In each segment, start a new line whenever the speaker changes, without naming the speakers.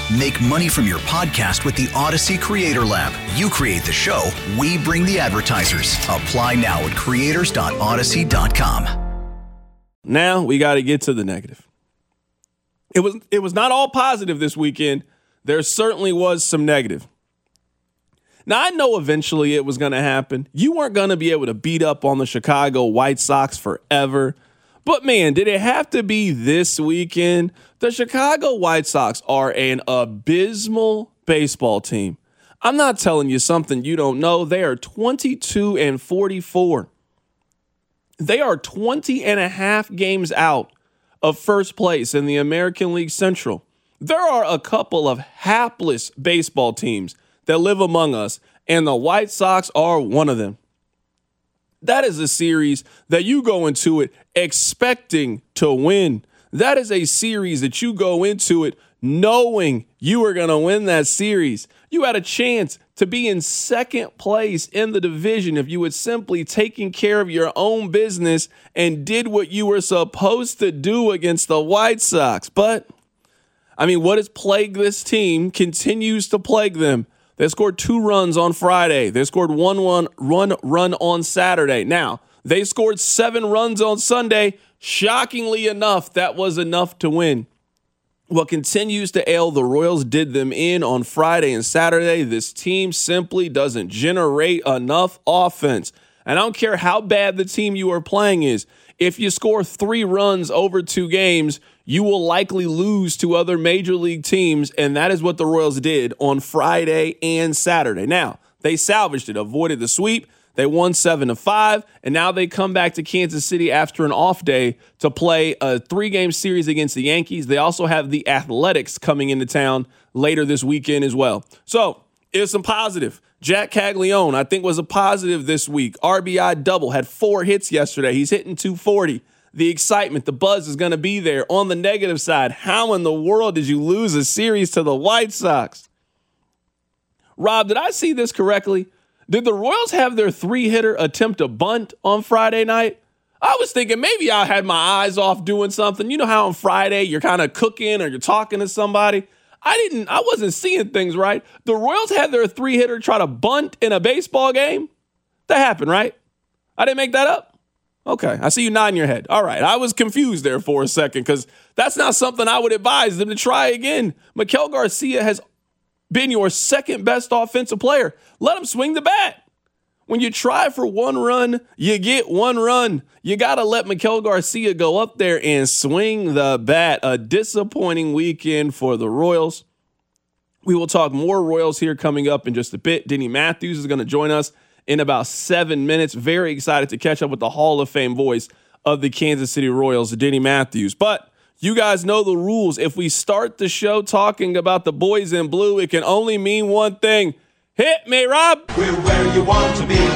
Make money from your podcast with the Odyssey Creator Lab. You create the show, we bring the advertisers. Apply now at creators.odyssey.com.
Now we got to get to the negative. It was not all positive this weekend. There certainly was some negative. Now, I know eventually it was going to happen. You weren't going to be able to beat up on the Chicago White Sox forever. But, man, did it have to be this weekend? The Chicago White Sox are an abysmal baseball team. I'm not telling you something you don't know. They are 22-44. They are 20 and a half games out of first place in the American League Central. There are a couple of hapless baseball teams that live among us, and the White Sox are one of them. That is a series that you go into it expecting to win. That is a series that you go into it knowing you are going to win that series. You had a chance to be in second place in the division if you had simply taken care of your own business and did what you were supposed to do against the White Sox. But, I mean, what has plagued this team continues to plague them. They scored 2 runs on Friday. They scored one run on Saturday. Now, they scored 7 runs on Sunday. Shockingly enough, that was enough to win. What continues to ail the Royals did them in on Friday and Saturday. This team simply doesn't generate enough offense. And I don't care how bad the team you are playing is. If you score 3 runs over 2 games, you will likely lose to other major league teams, and that is what the Royals did on Friday and Saturday. Now, they salvaged it, avoided the sweep. They won 7-5, and now they come back to Kansas City after an off day to play a 3-game series against the Yankees. They also have the Athletics coming into town later this weekend as well. So, it's some positive. Jack Caglione, I think, was a positive this week. RBI double, had 4 hits yesterday. He's hitting 240. The excitement, the buzz is going to be there. On the negative side, how in the world did you lose a series to the White Sox? Rob, did I see this correctly? Did the Royals have their 3-hitter attempt a bunt on Friday night? I was thinking maybe I had my eyes off doing something. You know how on Friday you're kind of cooking or you're talking to somebody? I wasn't seeing things right. The Royals had their 3-hitter try to bunt in a baseball game. That happened, right? I didn't make that up? Okay, I see you nodding your head. All right, I was confused there for a second because that's not something I would advise them to try again. Maikel Garcia has been your second best offensive player. Let him swing the bat. When you try for 1 run, you get 1 run. You got to let Maikel Garcia go up there and swing the bat. A disappointing weekend for the Royals. We will talk more Royals here coming up in just a bit. Denny Matthews is going to join us in about 7 minutes. Very excited to catch up with the Hall of Fame voice of the Kansas City Royals, Denny Matthews. But you guys know the rules. If we start the show talking about the boys in blue, it can only mean one thing. Hit me, Rob.
We're where you want to be.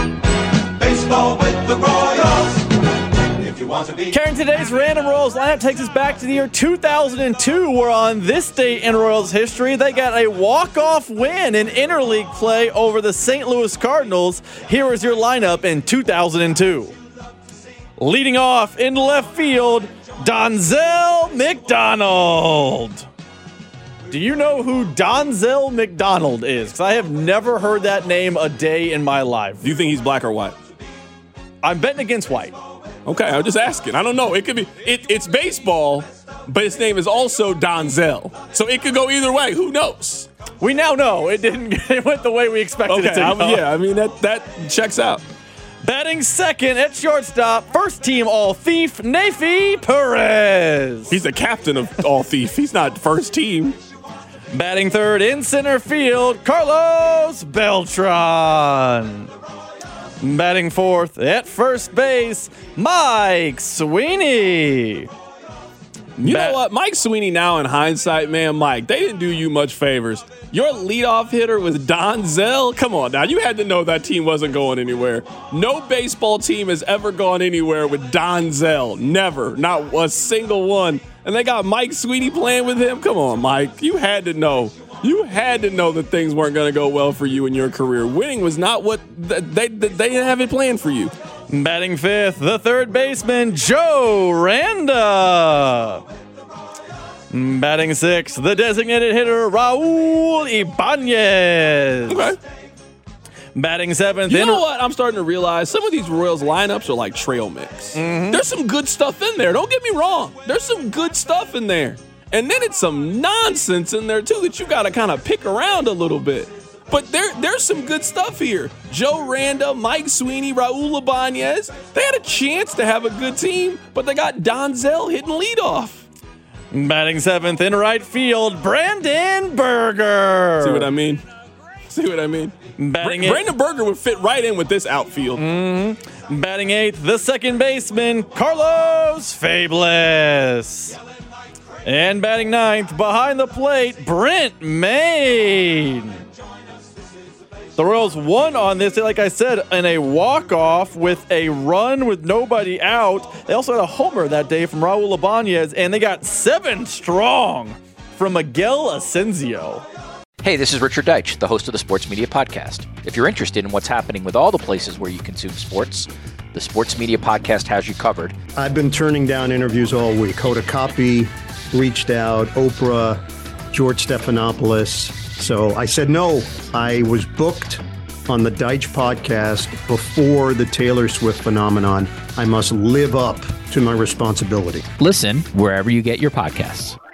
Baseball with the Royals. If you want to be.
Carrying today's random Royals lineup takes us back to the year 2002, where on this date in Royals history, they got a walk-off win in interleague play over the St. Louis Cardinals. Here is your lineup in 2002. Leading off in left field, Donzel McDonald. Do you know who Donzel McDonald is? Because I have never heard that name a day in my life.
Do you think he's black or white?
I'm betting against white.
Okay, I'm just asking. I don't know. It could be. It's baseball, but his name is also Donzel. So it could go either way. Who knows?
We now know it didn't. It went the way we expected it to go.
Yeah, I mean, that checks out.
Batting second at shortstop, first team All-Thief, Nefi Perez.
He's the captain of All-Thief. He's not first team.
Batting third in center field, Carlos Beltran. Batting fourth at first base, Mike Sweeney.
You know what? Mike Sweeney now in hindsight, man, Mike, they didn't do you much favors. Your leadoff hitter was Donzel. Come on now. You had to know that team wasn't going anywhere. No baseball team has ever gone anywhere with Donzel. Never. Not a single one. And they got Mike Sweeney playing with him. Come on, Mike. You had to know. You had to know that things weren't going to go well for you in your career. Winning was not what they didn't have it planned for you.
Batting fifth, the third baseman, Joe Randa. Batting 6, the designated hitter, Raul Ibanez.
Okay.
Batting 7th.
You know what? I'm starting to realize some of these Royals lineups are like trail mix. There's some good stuff in there. Don't get me wrong. There's some good stuff in there. And then it's some nonsense in there, too, that you got to kind of pick around a little bit. But there's some good stuff here. Joe Randa, Mike Sweeney, Raul Ibanez. They had a chance to have a good team, but they got Donzel hitting leadoff.
Batting 7th in right field, Brandon Berger.
See what I mean? Brandon Berger would fit right in with this outfield.
Batting 8th, the second baseman, Carlos Fables. And batting 9th, behind the plate, Brent Maine. The Royals won on this, like I said, in a walk-off with a run with nobody out. They also had a homer that day from Raul Ibanez, and they got 7 strong from Miguel Asensio.
Hey, this is Richard Deitch, the host of the Sports Media Podcast. If you're interested in what's happening with all the places where you consume sports, the Sports Media Podcast has you covered.
I've been turning down interviews all week. Hoda Kotb reached out, Oprah, George Stephanopoulos. So I said no. I was booked on the Deitch podcast before the Taylor Swift phenomenon. I must live up to my responsibility.
Listen wherever you get your podcasts.